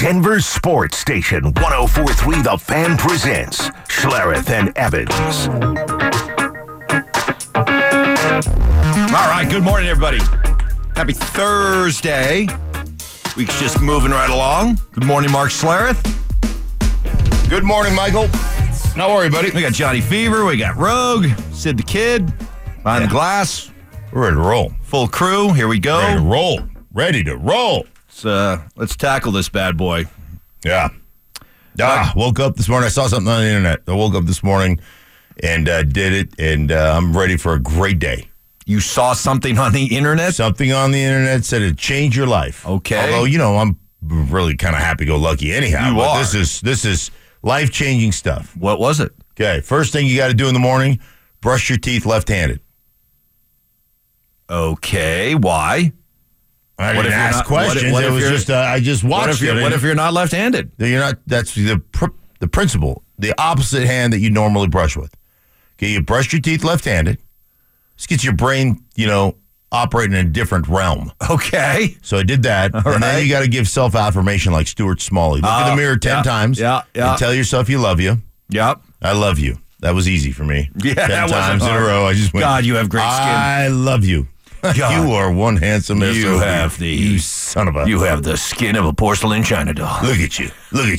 Denver's sports station, 104.3 The Fan presents Schlereth and Evans. All right, good morning, everybody. Happy Thursday. Week's just moving right along. Good morning, Mark Schlereth. Good morning, Michael. Don't worry, buddy. We got Johnny Fever. We got Rogue, Sid the Kid, behind the glass. We're ready to roll. Full crew. Here we go. Ready to roll. Ready to roll. Let's tackle this bad boy. Yeah. Woke up this morning. I saw something on the internet. I woke up this morning and did it, and I'm ready for a great day. You saw something on the internet? Something on the internet said it'd change your life. Okay. Although, I'm really kind of happy-go-lucky anyhow. You are. This is life-changing stuff. What was it? Okay, first thing you got to do in the morning, brush your teeth left-handed. Okay, why? I didn't ask questions. I just watched it. What if you're not left-handed? You're not. That's the principle. The opposite hand that you normally brush with. Okay, you brush your teeth left-handed. This gets your brain, operating in a different realm. Okay. So I did that. Then you got to give self-affirmation like Stuart Smalley. Look in the mirror 10 times. Yeah. And tell yourself you love you. Yep. I love you. That was easy for me. Yeah, 10 times in a row. I just went, God, you have great skin. I love you. God. You are one handsome You SOB. have You son of a... You have the skin of a porcelain china doll. Look at you.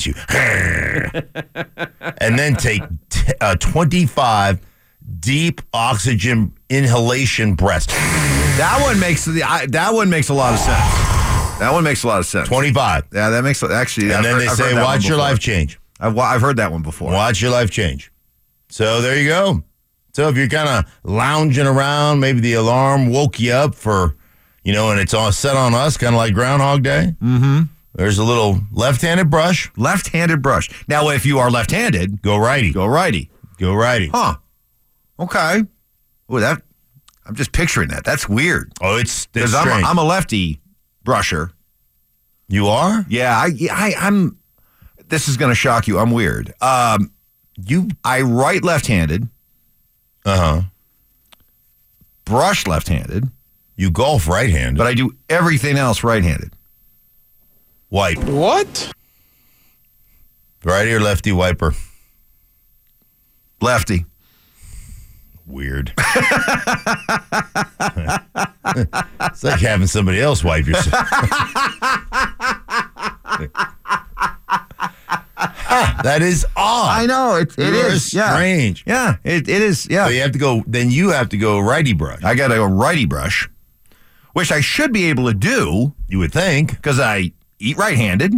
And then take 25 deep oxygen inhalation breaths. That one makes a lot of sense. That one makes a lot of sense. 25. Yeah, that makes actually. And then they say, watch your life change. I've heard that one before. Watch your life change. So there you go. So if you're kind of lounging around, maybe the alarm woke you up for, and it's all set on us, kind of like Groundhog Day. Mm-hmm. There's a little left-handed brush. Left-handed brush. Now, if you are left-handed, go righty. Go righty. Go righty. Huh. Okay. Ooh, I'm just picturing that. That's weird. Oh, it's strange. I'm a lefty brusher. You are? Yeah. I'm. This is going to shock you. I'm weird. I write left-handed. Brush left-handed. You golf right-handed. But I do everything else right-handed. Wipe. What? Righty or lefty wiper? Lefty. Weird. It's like having somebody else wipe yourself. That is odd. I know it is strange. Yeah, it is. Yeah. So you have to go. Then you have to go righty brush. I got to go righty brush, which I should be able to do. You would think, because I eat right-handed,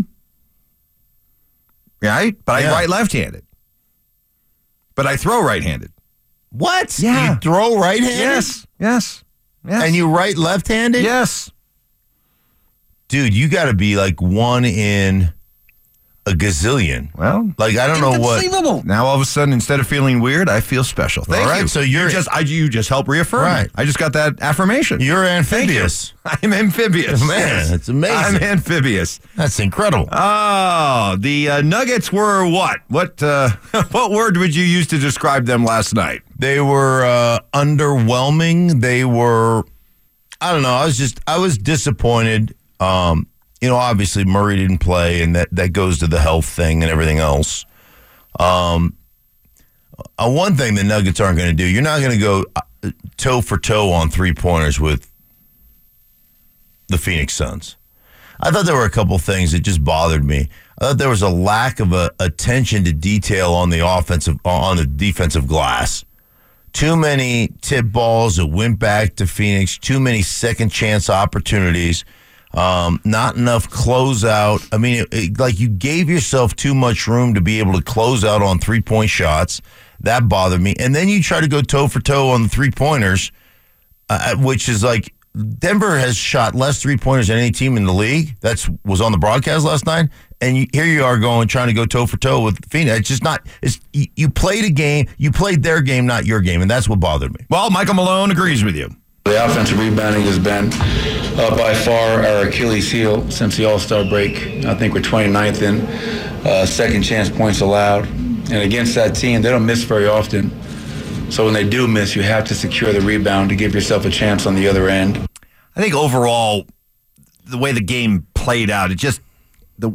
right? But I write left-handed. But I throw right-handed. What? Yeah. You throw right-handed? Yes. And you write left-handed? Yes. Dude, you got to be like one in a gazillion. Well, like I don't know what. Now all of a sudden, instead of feeling weird, I feel special. Thank you. So you just help reaffirm. Right. I just got that affirmation. You're amphibious. I'm amphibious. Man, that's amazing. I'm amphibious. That's incredible. Oh, the Nuggets were what? What word would you use to describe them last night? They were underwhelming. They were, I don't know. I was disappointed. Obviously Murray didn't play, and that goes to the health thing and everything else. One thing the Nuggets aren't going to do, you're not going to go toe for toe on three-pointers with the Phoenix Suns. I thought there were a couple things that just bothered me. I thought there was a lack of attention to detail on the defensive glass. Too many tip balls that went back to Phoenix. Too many second chance opportunities. Not enough closeout. I mean, like you gave yourself too much room to be able to close out on 3-point shots. That bothered me. And then you try to go toe for toe on the 3-pointers, which is like Denver has shot less 3-pointers than any team in the league. Was on the broadcast last night. And here you are trying to go toe for toe with Phoenix. It's just not. You played a game. You played their game, not your game, and that's what bothered me. Well, Michael Malone agrees with you. The offensive rebounding has been by far our Achilles heel since the All-Star break. I think we're 29th in second chance points allowed. And against that team, they don't miss very often. So when they do miss, you have to secure the rebound to give yourself a chance on the other end. I think overall, the way the game played out, it just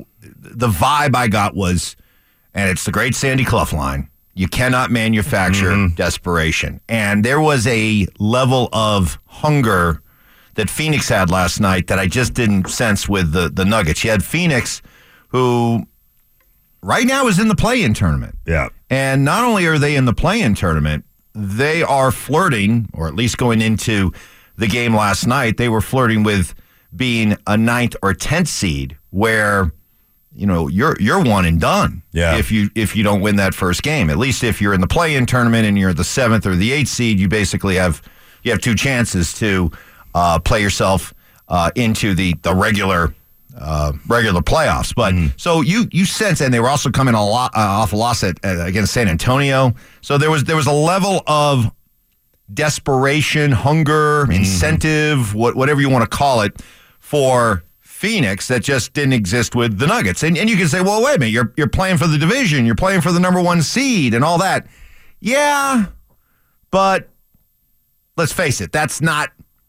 the vibe I got was, and it's the great Sandy Clough line, you cannot manufacture desperation. And there was a level of hunger that Phoenix had last night that I just didn't sense with the Nuggets. You had Phoenix, who right now is in the play-in tournament. Yeah. And not only are they in the play-in tournament, they are flirting, or at least going into the game last night, they were flirting with being a 9th or 10th seed, where you're one and done. Yeah. If you don't win that first game. At least if you're in the play-in tournament and you're the 7th or the 8th seed, you basically have 2 chances to play yourself into the regular playoffs. But so you sense, and they were also coming off a loss against San Antonio. So there was a level of desperation, hunger, incentive, whatever you want to call it, for Phoenix that just didn't exist with the Nuggets. And you can say, well, wait a minute, you're playing for the division, you're playing for the number 1 seed and all that. Yeah, but let's face it, that's not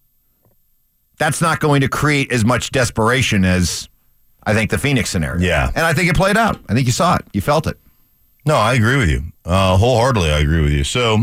going to create as much desperation as I think the Phoenix scenario. Yeah. And I think it played out. I think you saw it. You felt it. No, I agree with you. Wholeheartedly, I agree with you. So,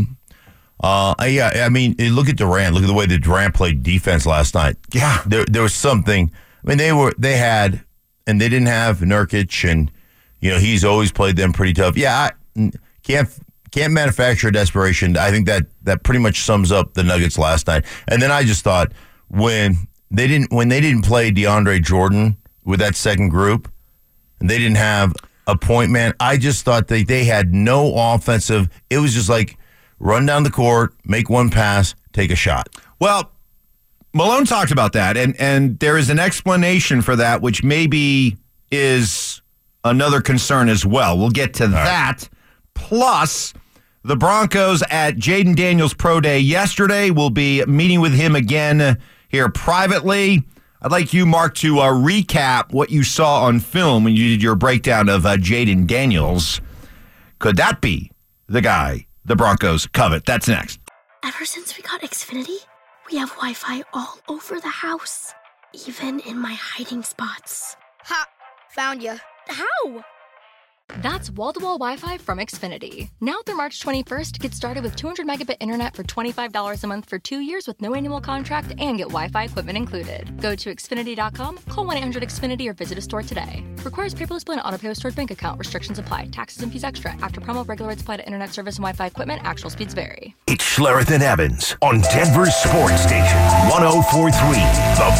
I mean, look at Durant. Look at the way that Durant played defense last night. Yeah. There was something. I mean, they didn't have Nurkic, and, he's always played them pretty tough. Yeah, can't manufacture desperation. I think that pretty much sums up the Nuggets last night. And then I just thought, when they didn't play DeAndre Jordan with that second group, and they didn't have a point man, I just thought they had no offensive. It was just like run down the court, make one pass, take a shot. Well, Malone talked about that, and there is an explanation for that, which maybe is another concern as well. We'll get to that. Plus, the Broncos at Jaden Daniels Pro Day yesterday. We'll be meeting with him again here privately. I'd like you, Mark, to recap what you saw on film when you did your breakdown of Jaden Daniels. Could that be the guy the Broncos covet? That's next. Ever since we got Xfinity, we have Wi-Fi all over the house, even in my hiding spots. Ha! Found you. How? That's wall-to-wall Wi-Fi from Xfinity. Now through March 21st, get started with 200 megabit internet for $25 a month for 2 years with no annual contract and get Wi-Fi equipment included. Go to Xfinity.com, call 1-800-XFINITY or visit a store today. Requires paperless bill and auto-pay with stored bank account. Restrictions apply. Taxes and fees extra. After promo, regular rates apply to internet service and Wi-Fi equipment. Actual speeds vary. It's Schlereth and Evans on Denver's Sports Station, 104.3 The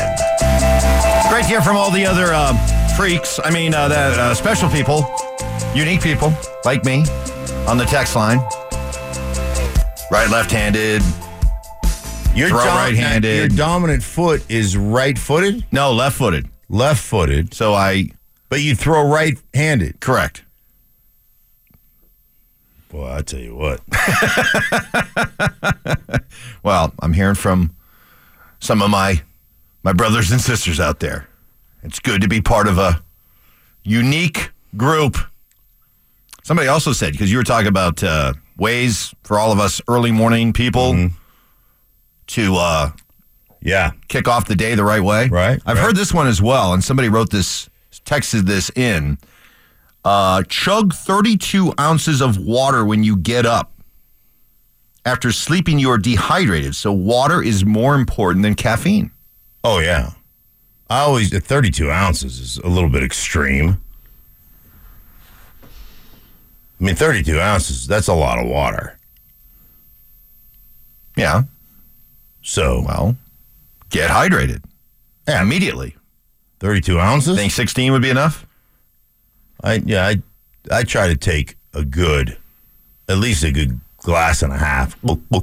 Fan. Great to hear from all the other freaks. I mean, special people, unique people like me on the text line. Right, left-handed. Throw right-handed. Your dominant foot is right-footed? No, left-footed. Left-footed. So But you throw right-handed? Correct. Boy, I tell you what. Well, I'm hearing from some of my brothers and sisters out there. It's good to be part of a unique group. Somebody also said, because you were talking about ways for all of us early morning people to kick off the day the right way. Right. I've heard this one as well, and somebody texted this in. Chug 32 ounces of water when you get up. After sleeping, you are dehydrated, so water is more important than caffeine. Oh, yeah. 32 ounces is a little bit extreme. I mean, 32 ounces, that's a lot of water. Yeah. So, well, get hydrated. Yeah, immediately. 32 ounces? Think 16 would be enough? I try to take at least a good glass and a half.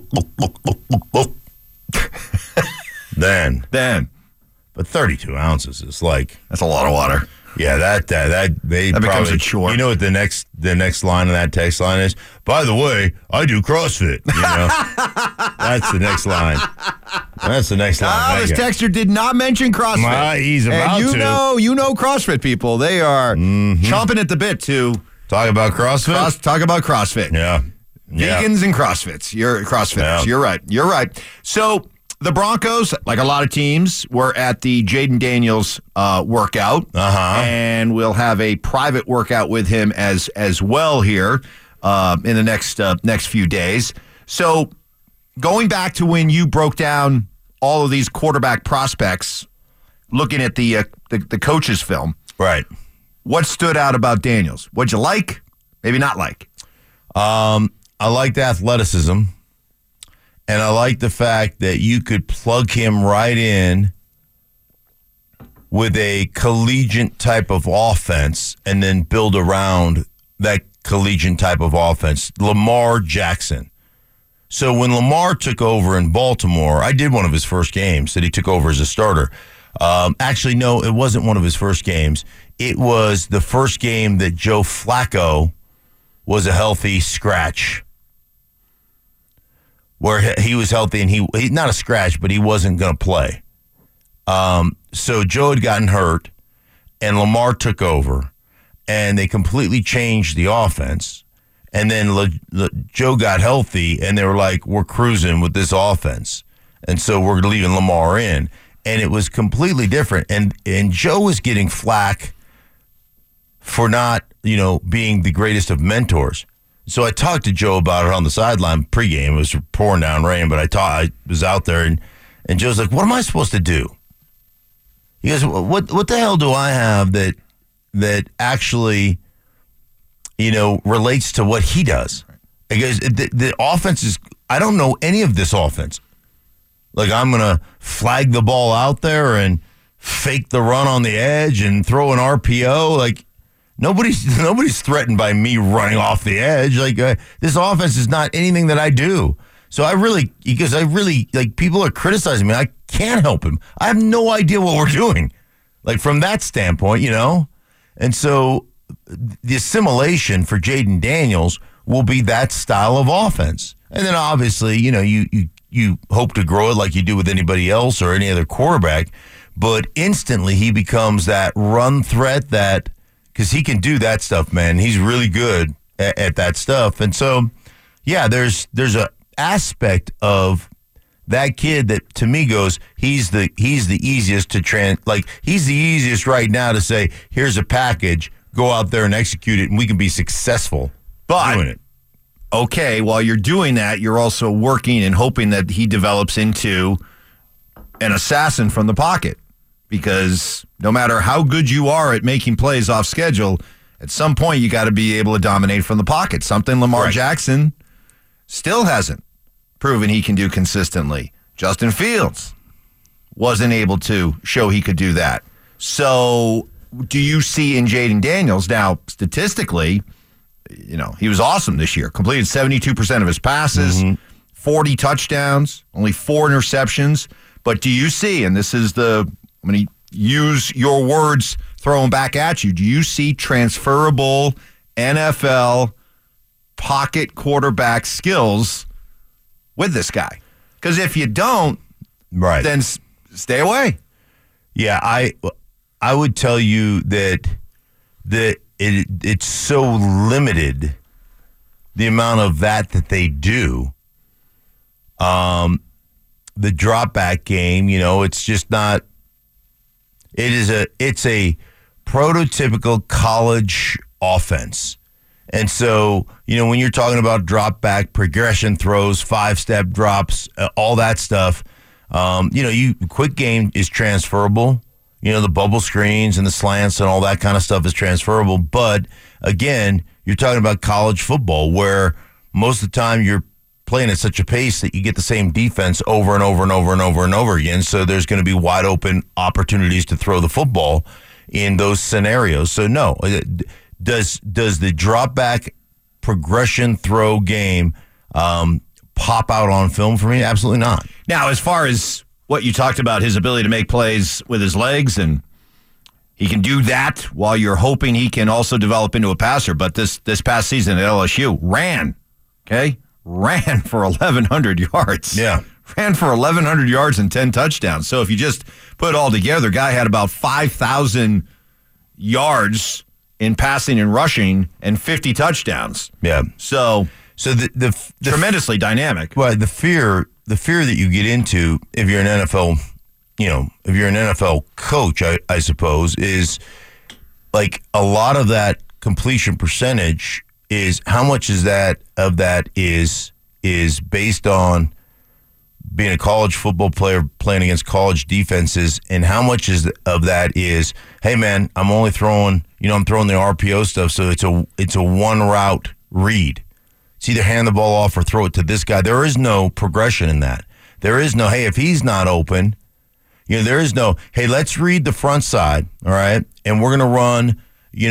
Then. But 32 ounces is that's a lot of water. Yeah, that becomes a chore. You know what the next line of that text line is? By the way, I do CrossFit. That's the next line. That's the next line. This texter did not mention CrossFit. He's about to. You know CrossFit people. They are chomping at the bit to talk about CrossFit. Talk about CrossFit. Yeah. Vegans and CrossFits. You're CrossFitters. Yeah. You're right. So The Broncos, like a lot of teams, were at the Jaden Daniels workout, and we'll have a private workout with him as well here in the next few days. So, going back to when you broke down all of these quarterback prospects, looking at the coach's film, right? What stood out about Daniels? What'd you like? Maybe not like. I liked athleticism. And I like the fact that you could plug him right in with a collegiate type of offense and then build around that collegiate type of offense. Lamar Jackson. So when Lamar took over in Baltimore, I did one of his first games that he took over as a starter. Actually, no, it wasn't one of his first games. It was the first game that Joe Flacco was a healthy scratch, where he was healthy and he not a scratch, but he wasn't going to play. So Joe had gotten hurt, and Lamar took over, and they completely changed the offense. And then Joe got healthy, and they were like, we're cruising with this offense. And so we're leaving Lamar in. And it was completely different. And Joe was getting flack for not, being the greatest of mentors. So I talked to Joe about it on the sideline pregame. It was pouring down rain, but I was out there, and Joe's like, what am I supposed to do? He goes, what the hell do I have that actually, relates to what he does? He goes, the offense is, I don't know any of this offense. Like, I'm going to flag the ball out there and fake the run on the edge and throw an RPO. Like, Nobody's threatened by me running off the edge. Like, this offense is not anything that I do. So people are criticizing me. I can't help him. I have no idea what we're doing. Like, from that standpoint, And so the assimilation for Jaden Daniels will be that style of offense. And then obviously, you hope to grow it like you do with anybody else or any other quarterback. But instantly he becomes that run threat because he can do that stuff, man. He's really good at that stuff. And so, yeah, there's an aspect of that kid that to me goes, he's the easiest to he's the easiest right now to say, here's a package, go out there and execute it, and we can be successful doing it. Okay, while you're doing that, you're also working and hoping that he develops into an assassin from the pocket. Because no matter how good you are at making plays off schedule, at some point you got to be able to dominate from the pocket. Something Lamar Jackson still hasn't proven he can do consistently. Justin Fields wasn't able to show he could do that. So do you see in Jaden Daniels, now statistically, he was awesome this year. Completed 72% of his passes, 40 touchdowns, only 4 interceptions. But do you see, and this is I'm going to use your words, throw them back at you. Do you see transferable NFL pocket quarterback skills with this guy? Because if you don't, then stay away. Yeah, I would tell you that it's so limited, the amount of that they do. The drop back game, it's just not. It's a prototypical college offense. And so, when you're talking about drop back, progression throws, 5-step drops, all that stuff, quick game is transferable. The bubble screens and the slants and all that kind of stuff is transferable. But again, you're talking about college football where most of the time you're playing at such a pace that you get the same defense over and over and over and over and over again. So there's going to be wide open opportunities to throw the football in those scenarios. So no, does the drop back progression throw game pop out on film for me? Absolutely not. Now, as far as what you talked about, his ability to make plays with his legs, and he can do that while you're hoping he can also develop into a passer. But this past season at LSU, ran for 1,100 yards. Yeah. Ran for 1,100 yards and 10 touchdowns. So if you just put it all together, guy had about 5,000 yards in passing and rushing and 50 touchdowns. Yeah. So the tremendously dynamic. Well, the fear fear that you get into if you're an NFL, if you're an NFL coach, I suppose, is like a lot of that completion percentage is how much is that is based on being a college football player playing against college defenses, and how much of that is, hey man, I'm only throwing, I'm throwing the RPO stuff, so it's a one route read. It's either hand the ball off or throw it to this guy. There is no progression in that. There is no, hey, if he's not open, there is no, hey, let's read the front side, all right, and we're gonna run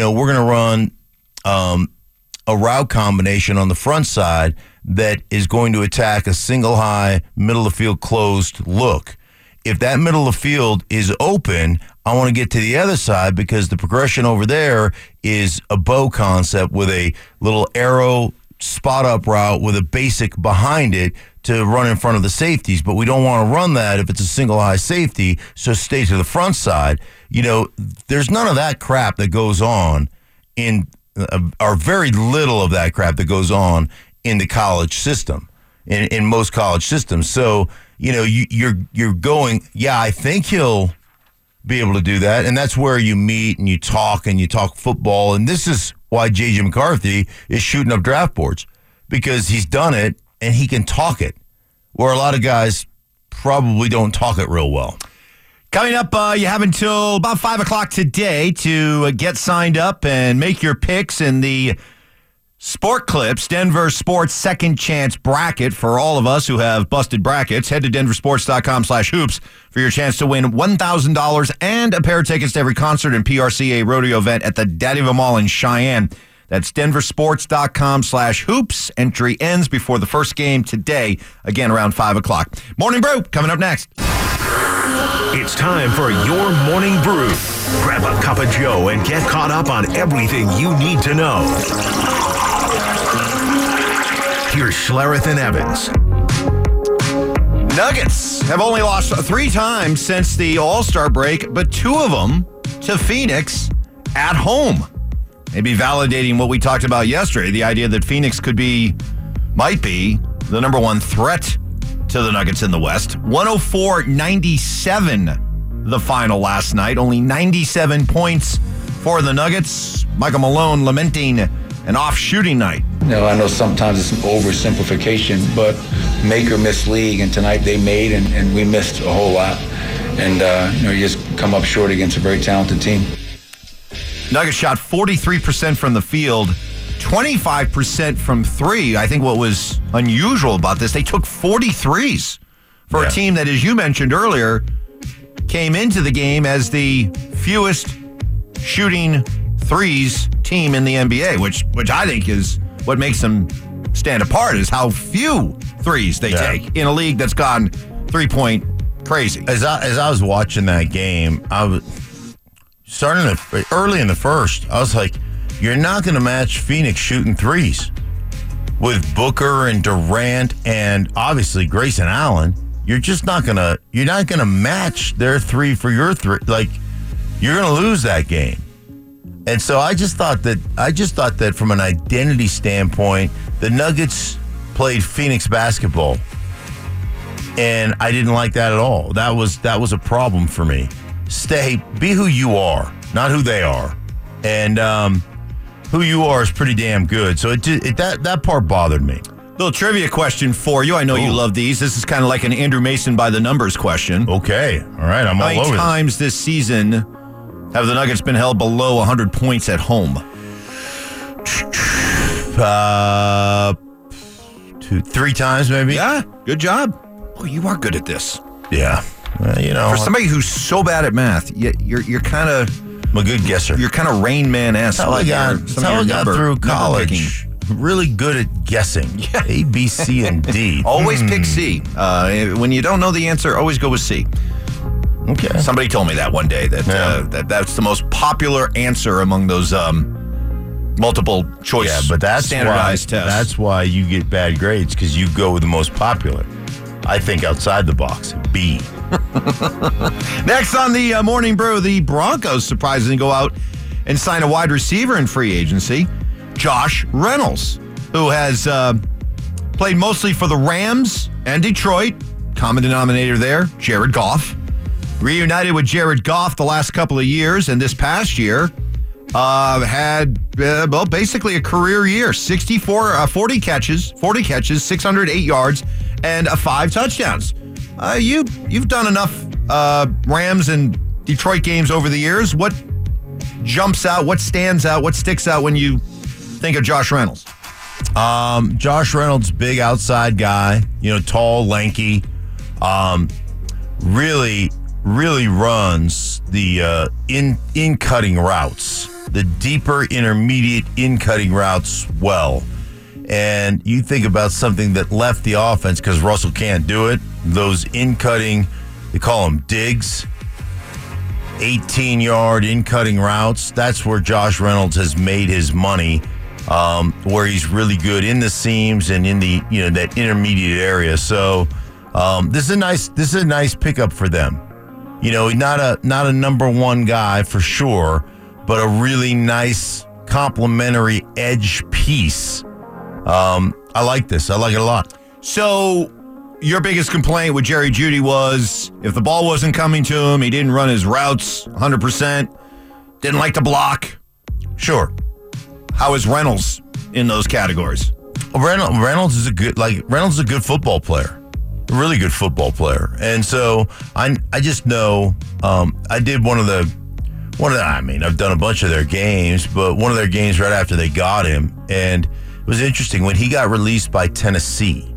a route combination on the front side that is going to attack a single high, middle of field closed look. If that middle of field is open, I want to get to the other side because the progression over there is a bow concept with a little arrow spot up route with a basic behind it to run in front of the safeties. But we don't want to run that if it's a single high safety, so stay to the front side. There's none of that crap that goes on or very little of that crap that goes on in the college system, in most college systems. So, you're going, I think he'll be able to do that. And that's where you meet and you talk football. And this is why J.J. McCarthy is shooting up draft boards, because he's done it and he can talk it, where a lot of guys probably don't talk it real well. Coming up, you have until about 5 o'clock today to get signed up and make your picks in the Sport Clips Denver Sports Second Chance Bracket. For all of us who have busted brackets, head to denversports.com/hoops for your chance to win $1,000 and a pair of tickets to every concert and PRCA rodeo event at the Daddyville Mall in Cheyenne. That's denversports.com/hoops. Entry ends before the first game today, again around 5 o'clock. Morning Brew coming up next. It's time for your Morning Brew. Grab a cup of Joe and get caught up on everything you need to know. Here's Schlereth and Evans. Nuggets have only lost 3 times since the All-Star break, but 2 of them to Phoenix at home. Maybe validating what we talked about yesterday, the idea that Phoenix might be the number 1 threat to the Nuggets in the West. 104-97 the final last night. Only 97 points for the Nuggets. Michael Malone lamenting an off-shooting night. I know sometimes it's an oversimplification, but make or miss league, and tonight they made, and we missed a whole lot. And, you just come up short against a very talented team. Nuggets shot 43% from the field, 25% from 3. I think what was unusual about this, they took 43s for a team that, as you mentioned earlier, came into the game as the fewest shooting threes team in the NBA, which I think is what makes them stand apart, is how few threes they take in a league that's gone 3-point crazy. As I was watching that game, I was starting early in the first. I was like, you're not going to match Phoenix shooting threes with Booker and Durant and obviously Grayson Allen. You're just not going to match their 3 for your 3. Like, you're going to lose that game. And so I just thought that from an identity standpoint, the Nuggets played Phoenix basketball, and I didn't like that at all. That was a problem for me. Be who you are, not who they are, and who you are is pretty damn good. So that part bothered me. Little trivia question for you. I know you love these. This is kind of like an Andrew Mason by the numbers question. Okay, all right, I'm all over this. How many times this season have the Nuggets been held below 100 points at home? 2, 3 times maybe. Yeah, good job. Oh, you are good at this. Yeah, for somebody who's so bad at math, you're kind of I'm a good guesser. You're kind of Rain Man-esque. That's how I got through college. Really good at guessing. Yeah. A, B, C, and D. Always pick C. When you don't know the answer, always go with C. Okay. Somebody told me that one day that's the most popular answer among those multiple choice standardized tests. That's why you get bad grades, because you go with the most popular. I think outside the box. B. Next on the Morning Brew, the Broncos surprisingly go out and sign a wide receiver in free agency, Josh Reynolds, who has played mostly for the Rams and Detroit, Common denominator there, Jared Goff. Reunited with Jared Goff the last couple of years, and this past year had, basically a career year. 40 catches, 608 yards, and 5 touchdowns. You've done enough Rams and Detroit games over the years. What jumps out, what stands out, what sticks out when you think of Josh Reynolds? Josh Reynolds, big outside guy, tall, lanky, really runs the in-cutting routes, the deeper intermediate in-cutting routes well. And you think about something that left the offense because Russell can't do it, those in-cutting, they call them digs, 18-yard in-cutting routes. That's where Josh Reynolds has made his money, where he's really good in the seams and in the that intermediate area. So this is a nice pickup for them. Not a number one guy for sure, but a really nice complementary edge piece. I like this. I like it a lot. So your biggest complaint with Jerry Jeudy was if the ball wasn't coming to him, he didn't run his routes 100%, didn't like to block. Sure. How is Reynolds in those categories? Reynolds is a good football player. A really good football player. And so I just know I did I've done a bunch of their games, but one of their games right after they got him, and it was interesting when he got released by Tennessee.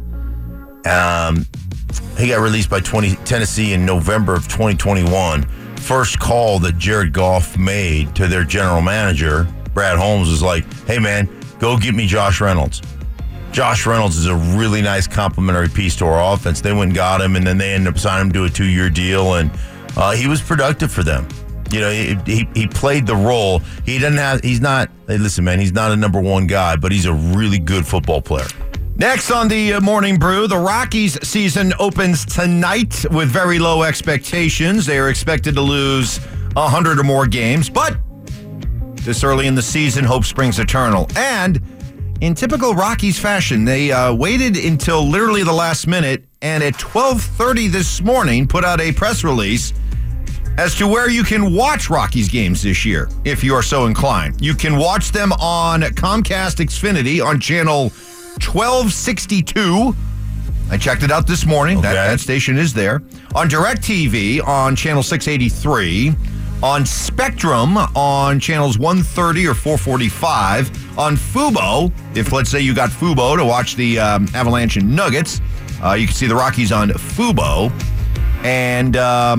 He got released by Tennessee in November of 2021. First call that Jared Goff made to their general manager, Brad Holmes, was like, hey man, go get me Josh Reynolds. Josh Reynolds is a really nice complementary piece to our offense. They went and got him, and then they ended up signing him to a 2-year deal, and he was productive for them. He played the role. He's not a number one guy, but he's a really good football player. Next on the Morning Brew, the Rockies season opens tonight with very low expectations. They are expected to lose 100 or more games, but this early in the season, hope springs eternal. And in typical Rockies fashion, they waited until literally the last minute, and at 12:30 this morning put out a press release as to where you can watch Rockies games this year, if you are so inclined. You can watch them on Comcast Xfinity on channel 1262. I checked it out this morning. Okay. That station is there. On DirecTV on channel 683. On Spectrum on channels 130 or 445. On Fubo, if let's say you got Fubo to watch the Avalanche and Nuggets, you can see the Rockies on Fubo. And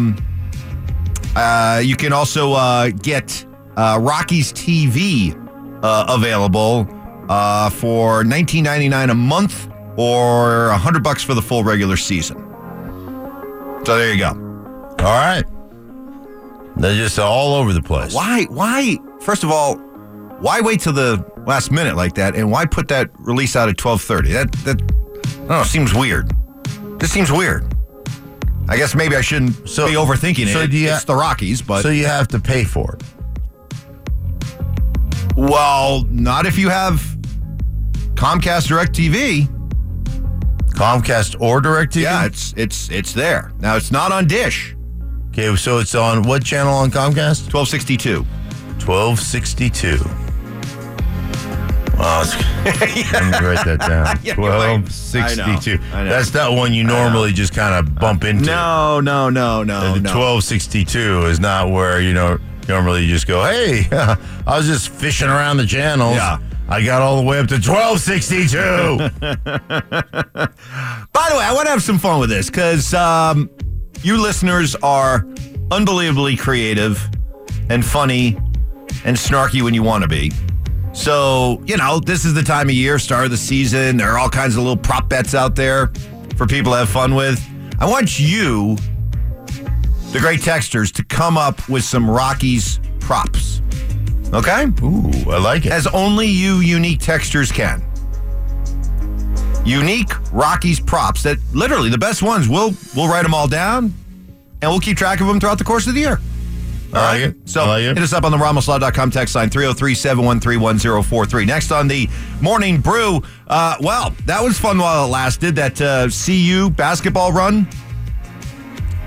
you can also get Rockies TV available for $19.99 a month or $100 for the full regular season. So there you go. All right. They're just all over the place. Why? First of all, why wait till the last minute like that, and why put that release out at 12:30? That I don't know, seems weird. This seems weird. I guess maybe I shouldn't be overthinking it. It's the Rockies, but... So you have to pay for it? Well, not if you have Comcast DirecTV. Comcast or DirecTV? Yeah, it's there. Now, it's not on Dish. Okay, so it's on what channel on Comcast? 1262. 1262. Wow, let me write that down. Yeah, 1262. I know. That's not one you normally just kind of bump into. No. The 1262 is not where, normally you just go, hey, I was just fishing around the channels. Yeah. I got all the way up to 1262. By the way, I want to have some fun with this because you listeners are unbelievably creative and funny and snarky when you want to be. So, this is the time of year, start of the season. There are all kinds of little prop bets out there for people to have fun with. I want you, the great texters, to come up with some Rockies props. Okay? Ooh, I like it. As only you unique texters can. Unique Rockies props that literally the best ones, we'll write them all down and we'll keep track of them throughout the course of the year. I like it. So hit us up on the RamosLaw.com text line 303-713-1043. Next on the Morning Brew, that was fun while it lasted. That CU basketball run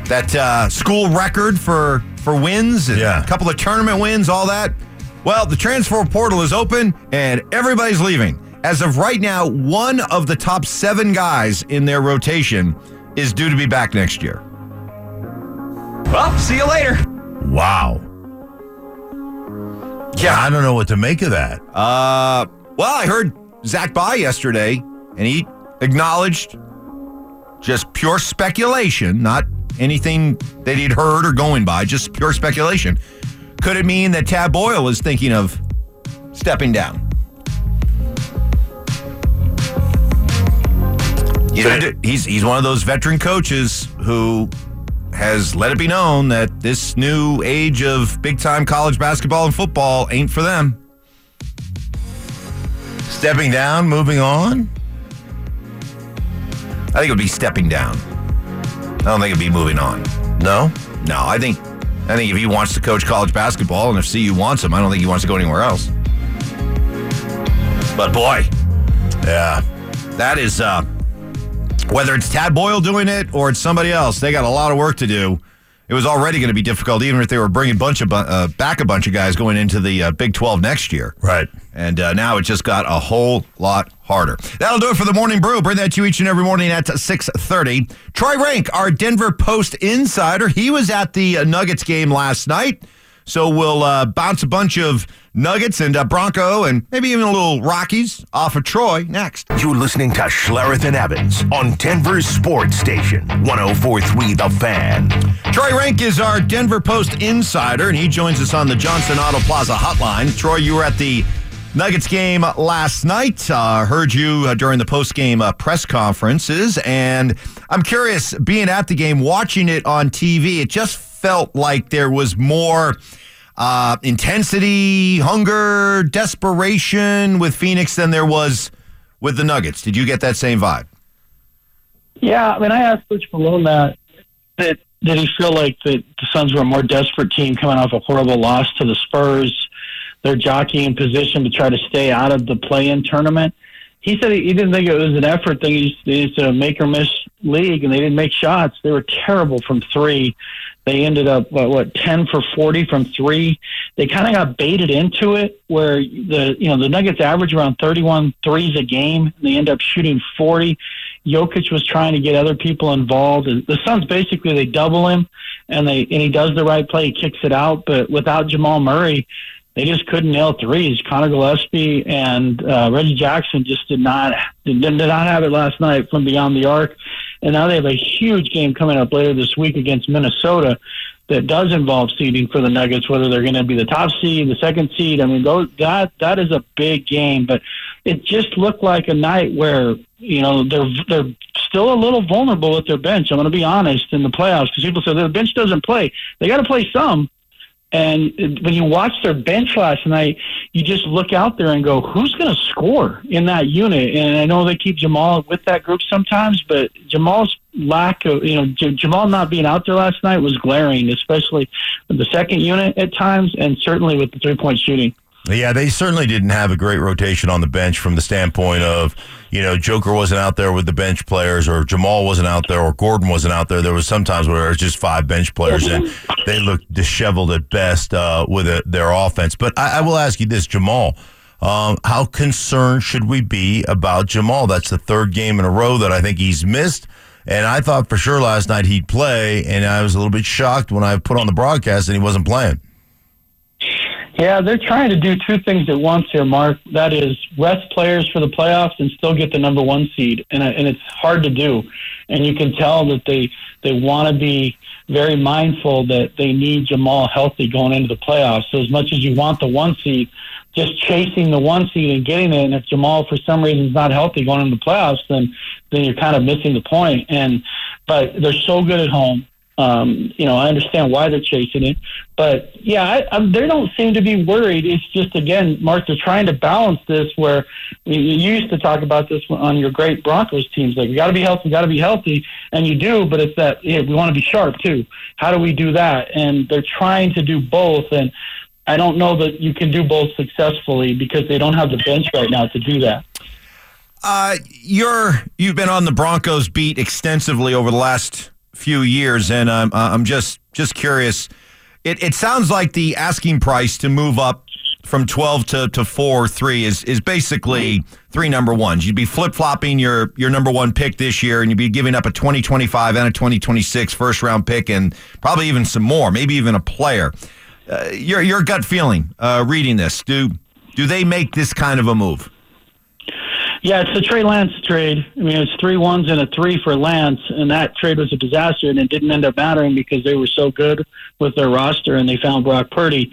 that school record for wins, and a couple of tournament wins, all that. Well, the transfer portal is open, and everybody's leaving. As of right now, one of the top 7 guys in their rotation is due to be back next year. Well, see you later. Wow. Yeah, I don't know what to make of that. Well, I heard Zach Bye yesterday, and he acknowledged just pure speculation, not anything that he'd heard or going by, just pure speculation. Could it mean that Tad Boyle is thinking of stepping down? He's one of those veteran coaches who has let it be known that this new age of big-time college basketball and football ain't for them. Stepping down, moving on? I think it would be stepping down. I don't think it'd be moving on. No? No, I think if he wants to coach college basketball and if CU wants him, I don't think he wants to go anywhere else. But boy, yeah, that is, whether it's Tad Boyle doing it or it's somebody else, they got a lot of work to do. It was already going to be difficult, even if they were bringing back a bunch of guys going into the Big 12 next year. Right. And now it just got a whole lot harder. That'll do it for the Morning Brew. Bring that to you each and every morning at 6:30. Troy Rank, our Denver Post insider, he was at the Nuggets game last night. So we'll bounce a bunch of Nuggets and Bronco and maybe even a little Rockies off of Troy next. You're listening to Schlereth and Evans on Denver's sports station, 104.3 The Fan. Troy Rank is our Denver Post insider, and he joins us on the Johnson Auto Plaza hotline. Troy, you were at the Nuggets game last night. Heard you during the post-game press conferences, and I'm curious, being at the game, watching it on TV, it just felt like there was more intensity, hunger, desperation with Phoenix than there was with the Nuggets. Did you get that same vibe? Yeah, I mean, I asked Coach Malone that did he feel like the Suns were a more desperate team coming off a horrible loss to the Spurs? They're jockeying position to try to stay out of the play-in tournament. He said he didn't think it was an effort thing. It's a make-or-miss league, and they didn't make shots. They were terrible from 3. They ended up, 10 for 40 from 3. They kind of got baited into it where the Nuggets average around 31 threes a game, and they end up shooting 40. Jokic was trying to get other people involved. The Suns, basically, they double him, and he does the right play. He kicks it out, but without Jamal Murray, they just couldn't nail threes. Connor Gillespie and Reggie Jackson just did not have it last night from beyond the arc. And now they have a huge game coming up later this week against Minnesota that does involve seeding for the Nuggets, whether they're going to be the top seed, the second seed. I mean, that is a big game. But it just looked like a night where, they're still a little vulnerable with their bench. I'm going to be honest, in the playoffs, because people say their bench doesn't play. They got to play some. And when you watch their bench last night, you just look out there and go, who's going to score in that unit? And I know they keep Jamal with that group sometimes, but Jamal's lack of, Jamal not being out there last night was glaring, especially with the second unit at times and certainly with the three-point shooting. Yeah, they certainly didn't have a great rotation on the bench from the standpoint of, Joker wasn't out there with the bench players, or Jamal wasn't out there, or Gordon wasn't out there. There was some times where it was just 5 bench players, and they looked disheveled at best with their offense. But I will ask you this, Jamal. How concerned should we be about Jamal? That's the 3rd game in a row that I think he's missed. And I thought for sure last night he'd play, and I was a little bit shocked when I put on the broadcast and he wasn't playing. Yeah, they're trying to do 2 things at once here, Mark. That is rest players for the playoffs and still get the number 1 seed. And it's hard to do. And you can tell that they want to be very mindful that they need Jamal healthy going into the playoffs. So as much as you want the 1 seed, just chasing the 1 seed and getting it, and if Jamal for some reason is not healthy going into the playoffs, then you're kind of missing the point. But they're so good at home. I understand why they're chasing it, but they don't seem to be worried. It's just, again, Mark, they're trying to balance this where you used to talk about this on your great Broncos teams. Like, we got to be healthy, and you do, but it's that we want to be sharp too. How do we do that? And they're trying to do both, and I don't know that you can do both successfully because they don't have the bench right now to do that. You've been on the Broncos beat extensively over the last few years, and I'm just curious. It sounds like the asking price to move up from 12 to 4-3 is basically 3 number ones. You'd be flip-flopping your number one pick this year, and you'd be giving up a 2025 and a 2026 first-round pick and probably even some more, maybe even a player. Your gut feeling reading this, do they make this kind of a move? Yeah, it's the Trey Lance trade. I mean, it's 3 1s and a 3 for Lance, and that trade was a disaster, and it didn't end up mattering because they were so good with their roster and they found Brock Purdy.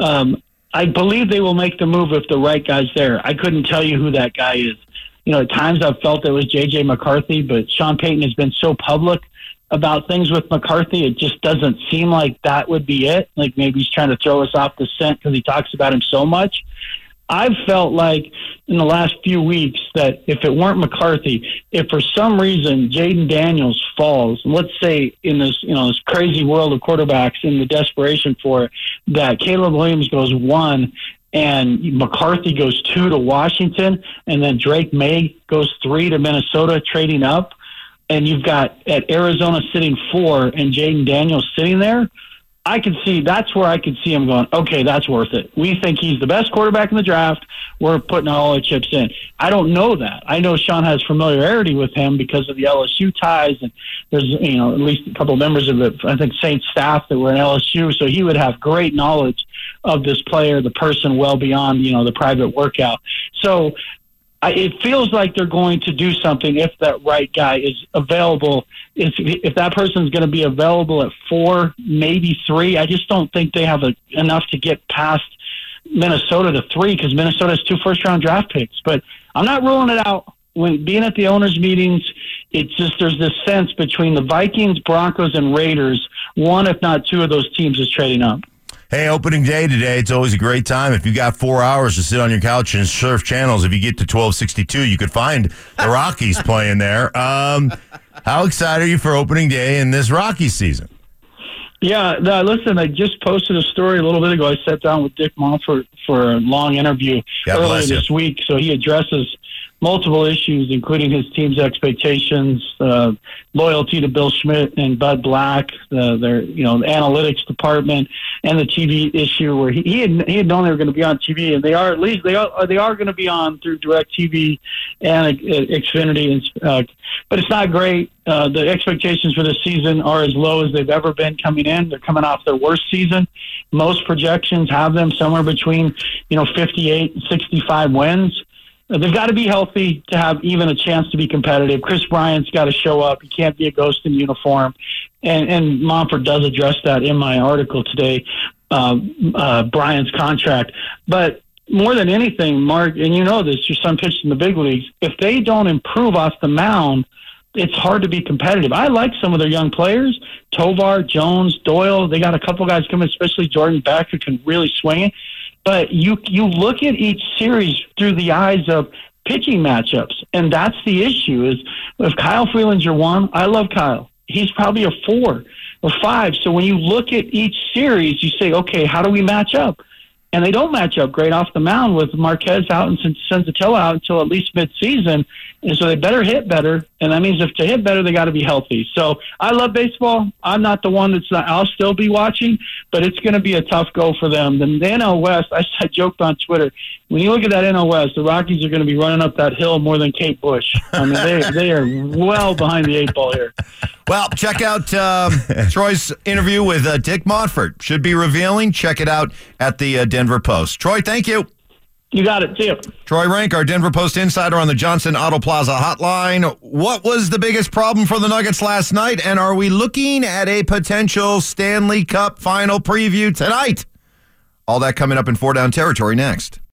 I believe they will make the move if the right guy's there. I couldn't tell you who that guy is. At times I've felt it was J.J. McCarthy, but Sean Payton has been so public about things with McCarthy, it just doesn't seem like that would be it. Like maybe he's trying to throw us off the scent because he talks about him so much. I've felt like in the last few weeks that if it weren't McCarthy, if for some reason Jaden Daniels falls, let's say in this this crazy world of quarterbacks and the desperation for it, that Caleb Williams goes 1 and McCarthy goes 2 to Washington, and then Drake May goes 3 to Minnesota trading up, and you've got at Arizona sitting 4 and Jaden Daniels sitting there, that's where I could see him going, okay, that's worth it. We think he's the best quarterback in the draft. We're putting all our chips in. I don't know that. I know Sean has familiarity with him because of the LSU ties, and there's at least a couple of members of it, I think Saints staff that were in LSU, so he would have great knowledge of this player, the person, well beyond the private workout. So it feels like they're going to do something if that right guy is available. If that person's going to be available at 4, maybe 3, I just don't think they have enough to get past Minnesota to 3 because Minnesota has 2 first-round draft picks. But I'm not ruling it out. When being at the owners' meetings, it's just there's this sense between the Vikings, Broncos, and Raiders, 1 if not 2 of those teams is trading up. Hey, opening day today, it's always a great time. If you got 4 hours to sit on your couch and surf channels, if you get to 1262, you could find the Rockies playing there. How excited are you for opening day in this Rockies season? Yeah, listen, I just posted a story a little bit ago. I sat down with Dick Monfort for a long interview earlier this week, so he addresses multiple issues, including his team's expectations, loyalty to Bill Schmidt and Bud Black, their analytics department, and the TV issue where he had known they were going to be on TV, and they are going to be on through DirecTV and Xfinity, but it's not great. The expectations for this season are as low as they've ever been coming in. They're coming off their worst season. Most projections have them somewhere between 58 and 65 wins. They've got to be healthy to have even a chance to be competitive. Chris Bryant's got to show up. He can't be a ghost in uniform. And Monfort does address that in my article today, Bryant's contract. But more than anything, Mark, and you know this, your son pitched in the big leagues, if they don't improve off the mound, it's hard to be competitive. I like some of their young players, Tovar, Jones, Doyle. They got a couple guys coming, especially Jordan Beck, who can really swing it. But you look at each series through the eyes of pitching matchups, and that's the issue. Is if Kyle Freeland's your 1, I love Kyle. He's probably a 4 or 5. So when you look at each series, you say, okay, how do we match up? And they don't match up great off the mound with Marquez out and Senzatella out until at least midseason. And so they better hit better. And that means if to hit better, they got to be healthy. So I love baseball. I'm not the one I'll still be watching, but it's going to be a tough go for them. The NL West, I joked on Twitter, when you look at that NL West, the Rockies are going to be running up that hill more than Kate Bush. I mean, they are well behind the 8 ball here. Well, check out Troy's interview with Dick Monfort. Should be revealing. Check it out at the Denver Post. Troy, thank you. You got it. See you. Troy Rank, our Denver Post insider on the Johnson Auto Plaza hotline. What was the biggest problem for the Nuggets last night, and are we looking at a potential Stanley Cup final preview tonight? All that coming up in 4 Down Territory next.